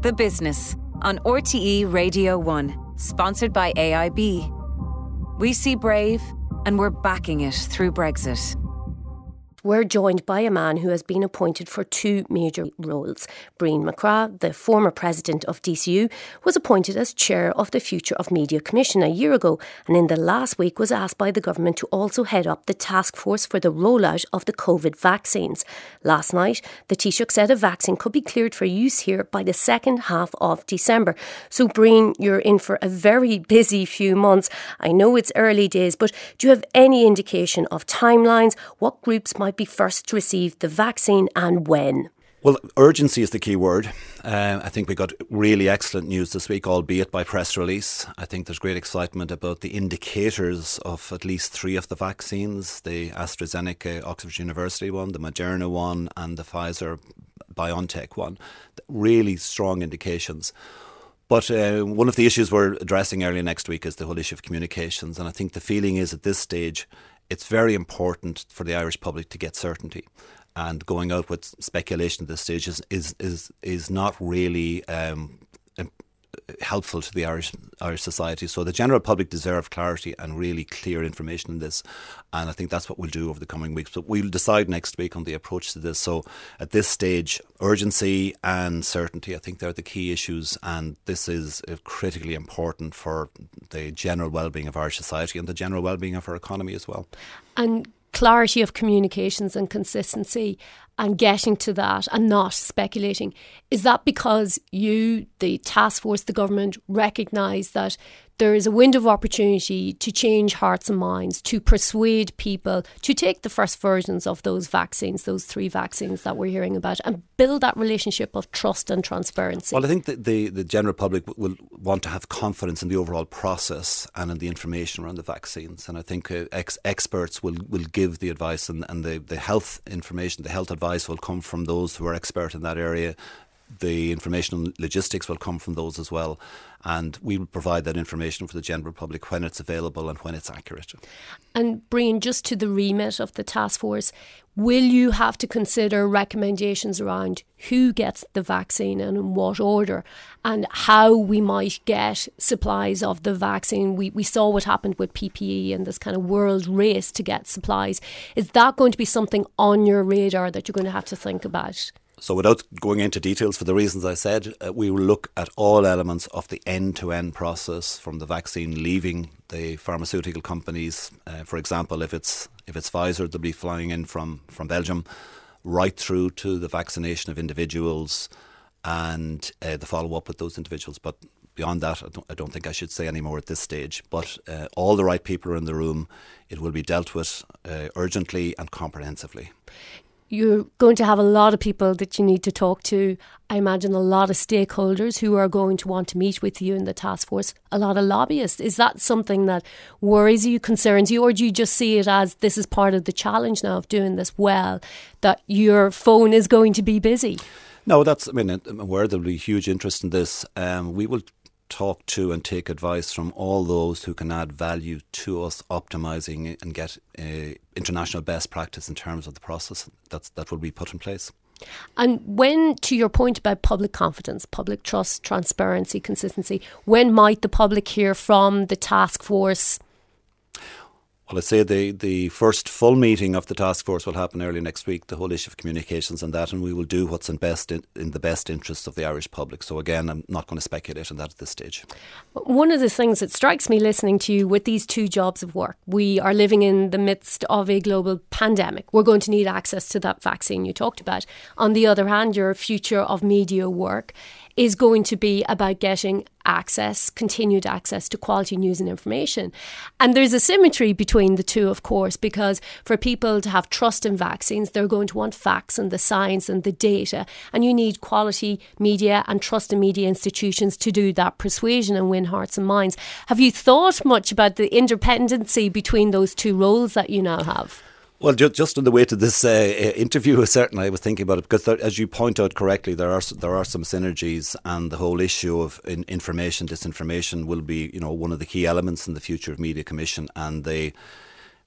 The Business on RTE Radio 1, sponsored by AIB. We see Brave and we're backing it through Brexit. We're joined by a man who has been appointed for two major roles. Brian McCrath, the former president of DCU, was appointed as chair of the Future of Media Commission a year ago, and in the last week was asked by the government to also head up the task force for the rollout of the COVID vaccines. Last night, the Taoiseach said a vaccine could be cleared for use here by the second half of December. So, Brian, you're in for a very busy few months. I know it's early days, but do you have any indication of timelines? What groups might be first to receive the vaccine and when? Well, urgency is the key word. I think we got really excellent news this week, albeit by press release. I think there's great excitement about the indicators of at least three of the vaccines, the AstraZeneca Oxford University one, the Moderna one and the Pfizer-BioNTech one. Really strong indications. But one of the issues we're addressing early next week is the whole issue of communications. And I think the feeling is at this stage, it's very important for the Irish public to get certainty. And going out with speculation at this stage is not really helpful to the Irish society. So the general public deserve clarity and really clear information in this. And I think that's what we'll do over the coming weeks. But we'll decide next week on the approach to this. So at this stage, urgency and certainty, I think they're the key issues. And this is critically important for the general well-being of Irish society and the general well-being of our economy as well. And clarity of communications and consistency and getting to that and not speculating. Is that because you, the task force, the government, recognise that there is a window of opportunity to change hearts and minds, to persuade people to take the first versions of those vaccines, those three vaccines that we're hearing about, and build that relationship of trust and transparency? Well, I think that the general public will want to have confidence in the overall process and in the information around the vaccines. And I think experts will give the advice and the health information, the health advice will come from those who are expert in that area. The information on logistics will come from those as well. And we will provide that information for the general public when it's available and when it's accurate. And Brian, just to the remit of the task force, will you have to consider recommendations around who gets the vaccine and in what order and how we might get supplies of the vaccine? We saw what happened with PPE and this kind of world race to get supplies. Is that going to be something on your radar that you're going to have to think about? So without going into details, for the reasons I said, we will look at all elements of the end-to-end process from the vaccine leaving the pharmaceutical companies. For example, if it's Pfizer, they'll be flying in from Belgium, right through to the vaccination of individuals and the follow-up with those individuals. But beyond that, I don't think I should say any more at this stage. But all the right people are in the room. It will be dealt with urgently and comprehensively. You're going to have a lot of people that you need to talk to. I imagine a lot of stakeholders who are going to want to meet with you in the task force, a lot of lobbyists. Is that something that worries you, concerns you, or do you just see it as this is part of the challenge now of doing this well, that your phone is going to be busy? No, I'm aware there will be huge interest in this. We will talk to and take advice from all those who can add value to us optimising and get international best practice in terms of the process that will be put in place. And when, to your point about public confidence, public trust, transparency, consistency, when might the public hear from the task force? Well, I'd say the first full meeting of the task force will happen early next week, the whole issue of communications and that, and we will do what's in the best interests of the Irish public. So again, I'm not going to speculate on that at this stage. One of the things that strikes me listening to you with these two jobs of work, we are living in the midst of a global pandemic. We're going to need access to that vaccine you talked about. On the other hand, your future of media work is going to be about getting access, continued access to quality news and information. And there's a symmetry between the two, of course, because for people to have trust in vaccines, they're going to want facts and the science and the data. And you need quality media and trust in media institutions to do that persuasion and win hearts and minds. Have you thought much about the interdependency between those two roles that you now have? Well, just on the way to this interview, certainly I was thinking about it because, as you point out correctly, there are some synergies, and the whole issue of information, disinformation will be, one of the key elements in the Future of Media Commission, and the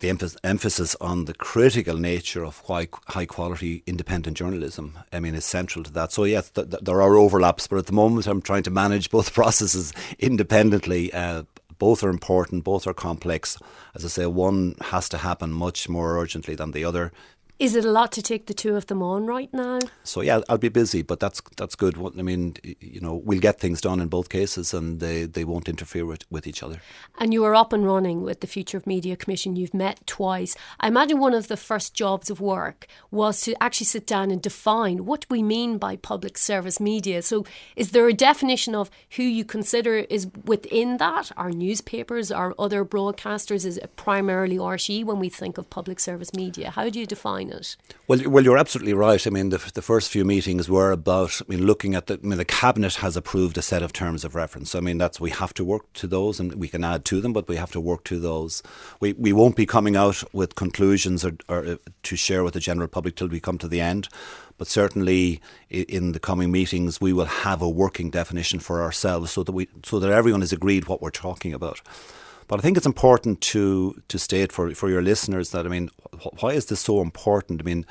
the emphasis on the critical nature of why high quality independent journalism, I mean, is central to that. So yes, there are overlaps, but at the moment I'm trying to manage both processes independently. Both are important, both are complex. As I say, one has to happen much more urgently than the other. Is it a lot to take the two of them on right now? So yeah, I'll be busy, but that's good. I mean, we'll get things done in both cases, and they won't interfere with each other. And you are up and running with the Future of Media Commission. You've met twice. I imagine one of the first jobs of work was to actually sit down and define what we mean by public service media. So is there a definition of who you consider is within that? Are newspapers, are other broadcasters? Is it primarily RTE when we think of public service media? How do you define it? Well, you're absolutely right. I mean, the first few meetings were about, looking at the Cabinet has approved a set of terms of reference. I mean, we have to work to those, and we can add to them, but we have to work to those. We won't be coming out with conclusions or to share with the general public till we come to the end. But certainly in the coming meetings, we will have a working definition for ourselves so that everyone is agreed what we're talking about. But I think it's important to state for your listeners that, I mean, why is this so important? I mean,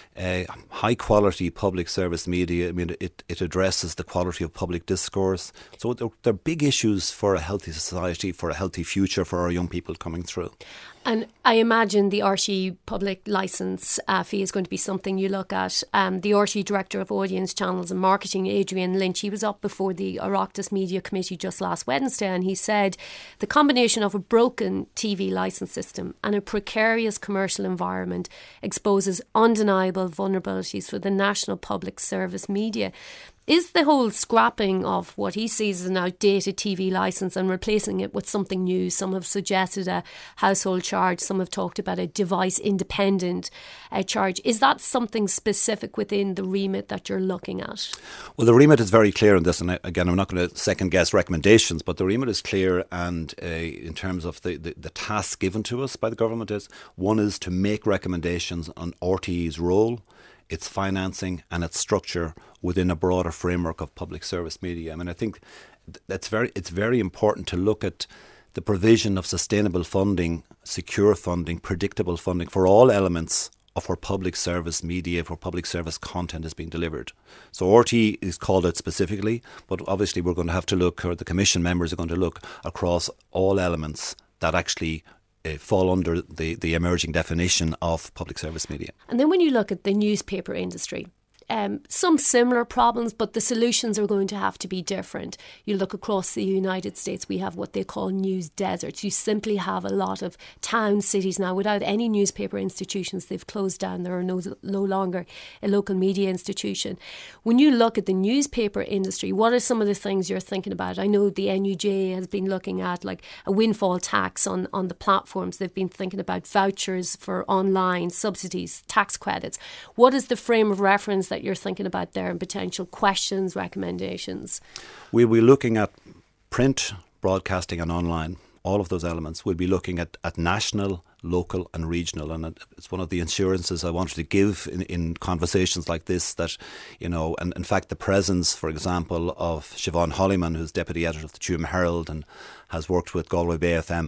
high quality public service media, I mean, it addresses the quality of public discourse. So they're big issues for a healthy society, for a healthy future for our young people coming through. And I imagine the RTE public licence fee is going to be something you look at. The RTE Director of Audience Channels and Marketing, Adrian Lynch, he was up before the Oireachtas Media Committee just last Wednesday, and he said the combination of a broken TV licence system and a precarious commercial environment exposes undeniable vulnerabilities for the national public service media. Is the whole scrapping of what he sees as an outdated TV licence and replacing it with something new? Some have suggested a household charge, some have talked about a device independent charge. Is that something specific within the remit that you're looking at? Well, the remit is very clear on this, and again, I'm not going to second guess recommendations, but the remit is clear, and in terms of the task given to us by the government one is to make recommendations on RTE's role, its financing and its structure within a broader framework of public service media. I mean, I think it's very important to look at the provision of sustainable funding, secure funding, predictable funding for all elements of where public service media, for public service content is being delivered. So RTE is called out specifically, but obviously we're going to have to look, or the Commission members are going to look across all elements that actually fall under the emerging definition of public service media. And then when you look at the newspaper industry, some similar problems, but the solutions are going to have to be different. You look across the United States, we have what they call news deserts. You simply have a lot of towns, cities now without any newspaper institutions. They've closed down. There are no longer a local media institution. When you look at the newspaper industry, what are some of the things you're thinking about? I know the NUJ has been looking at like a windfall tax on the platforms. They've been thinking about vouchers for online subsidies, tax credits. What is the frame of reference that you're thinking about there, and potential questions, recommendations? We'll be looking at print, broadcasting and online, all of those elements. We'll be looking at national, local and regional, and it's one of the assurances I wanted to give in conversations like this, that, and in fact the presence, for example, of Siobhan Hollyman, who's Deputy Editor of the Tuam Herald and has worked with Galway Bay FM,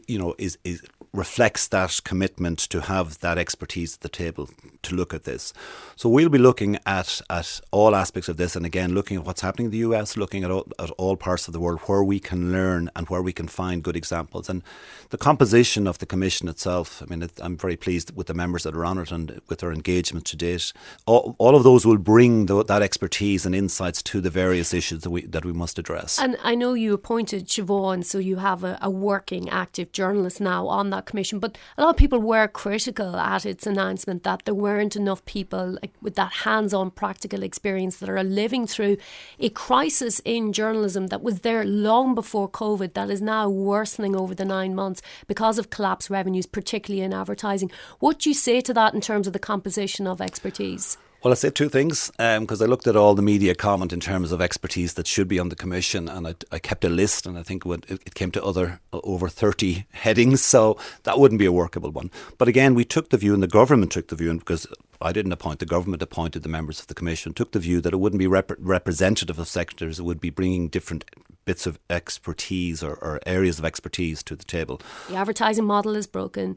is reflects that commitment to have that expertise at the table to look at this. So we'll be looking at all aspects of this, and again looking at what's happening in the US, looking at all parts of the world where we can learn and where we can find good examples. And the composition of the Commission itself, I mean, I'm very pleased with the members that are on it and with their engagement to date. All of those will bring that expertise and insights to the various issues that we must address. And I know you appointed Siobhan, so you have a working active journalist now on that commission, but a lot of people were critical at its announcement that there weren't enough people with that hands-on practical experience that are living through a crisis in journalism that was there long before COVID, that is now worsening over the 9 months because of collapsed revenues, particularly in advertising. What do you say to that in terms of the composition of expertise? Well, I say two things, because I looked at all the media comment in terms of expertise that should be on the Commission, and I kept a list, and I think it came to over 30 headings, so that wouldn't be a workable one. But again, we took the view, and the government took the view, and because I didn't appoint, the government appointed the members of the Commission, took the view that it wouldn't be representative of sectors, it would be bringing different bits of expertise or areas of expertise to the table. The advertising model is broken.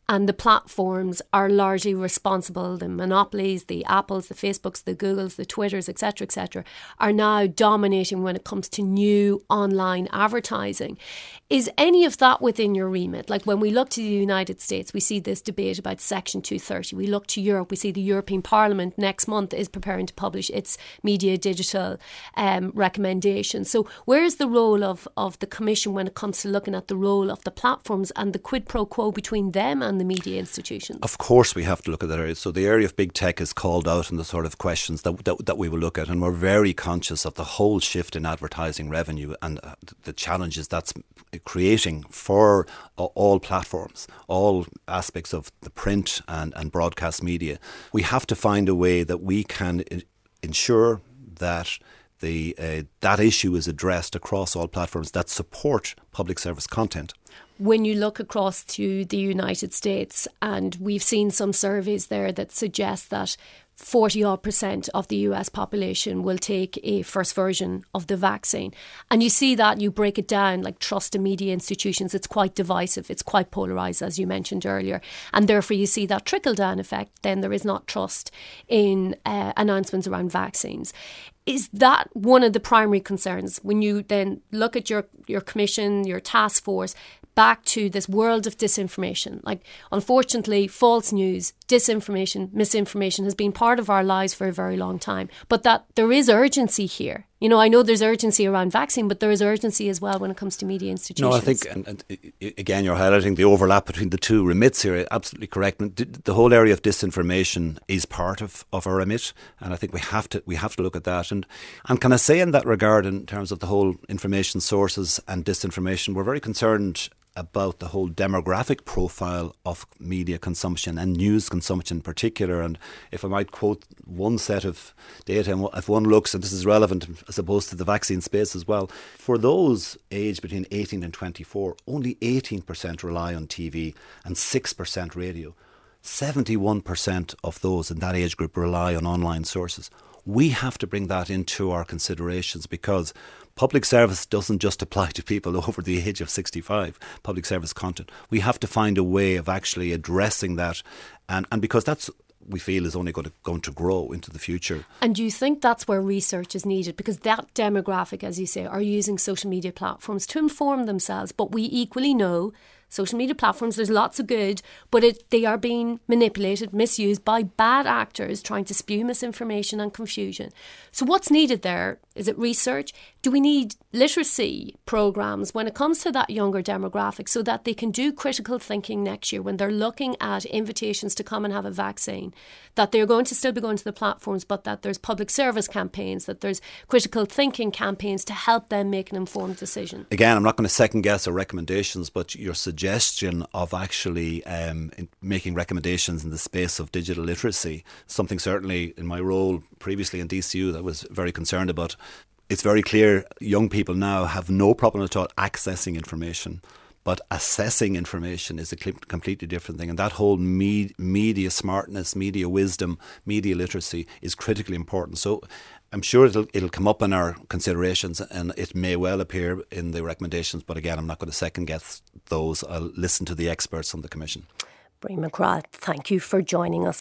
and the platforms are largely responsible. The monopolies, the Apples, the Facebooks, the Googles, the Twitters, etc., are now dominating when it comes to new online advertising. Is any of that within your remit? Like when we look to the United States, we see this debate about Section 230. We look to Europe, we see the European Parliament next month is preparing to publish its media digital recommendations. So where is the role of the Commission when it comes to looking at the role of the platforms and the quid pro quo between them and the media institutions? Of course we have to look at that area. So the area of big tech is called out in the sort of questions that we will look at, and we're very conscious of the whole shift in advertising revenue and the challenges that's creating for all platforms, all aspects of the print and broadcast media. We have to find a way that we can ensure that that issue is addressed across all platforms that support public service content. When you look across to the United States, and we've seen some surveys there that suggest that 40% of the US population will take a first version of the vaccine. And you see that, you break it down, like trust in media institutions, it's quite divisive, it's quite polarised, as you mentioned earlier. And therefore you see that trickle-down effect, then there is not trust in announcements around vaccines. Is that one of the primary concerns when you then look at your commission, your task force, back to this world of disinformation? Like, unfortunately, false news, disinformation, misinformation has been part of our lives for a very long time. But that there is urgency here. You know, I know there's urgency around vaccine, but there is urgency as well when it comes to media institutions. No, I think, and again, you're highlighting the overlap between the two remits here. Absolutely correct. The whole area of disinformation is part of our remit, and I think we have to look at that. And can I say in that regard, in terms of the whole information sources and disinformation, we're very concerned about the whole demographic profile of media consumption and news consumption in particular. And if I might quote one set of data, if one looks, and this is relevant as opposed to the vaccine space as well, for those aged between 18 and 24, only 18% rely on TV and 6% radio. 71% of those in that age group rely on online sources. We have to bring that into our considerations, because public service doesn't just apply to people over the age of 65, public service content. We have to find a way of actually addressing that, and because that's, we feel, is only going to grow into the future. And do you think that's where research is needed? Because that demographic, as you say, are using social media platforms to inform themselves, but we equally know social media platforms, there's lots of good, but they are being manipulated, misused by bad actors trying to spew misinformation and confusion. So what's needed there? Is it research? Do we need literacy programs when it comes to that younger demographic so that they can do critical thinking next year when they're looking at invitations to come and have a vaccine, that they're going to still be going to the platforms, but that there's public service campaigns, that there's critical thinking campaigns to help them make an informed decision? Again, I'm not going to second guess our recommendations, but your suggestion of actually making recommendations in the space of digital literacy, something certainly in my role previously in DCU that I was very concerned about. It's very clear young people now have no problem at all accessing information, but assessing information is a completely different thing. And that whole media smartness, media wisdom, media literacy is critically important. So I'm sure it'll come up in our considerations, and it may well appear in the recommendations. But again, I'm not going to second guess those. I'll listen to the experts on the Commission. Brí McGrath, thank you for joining us.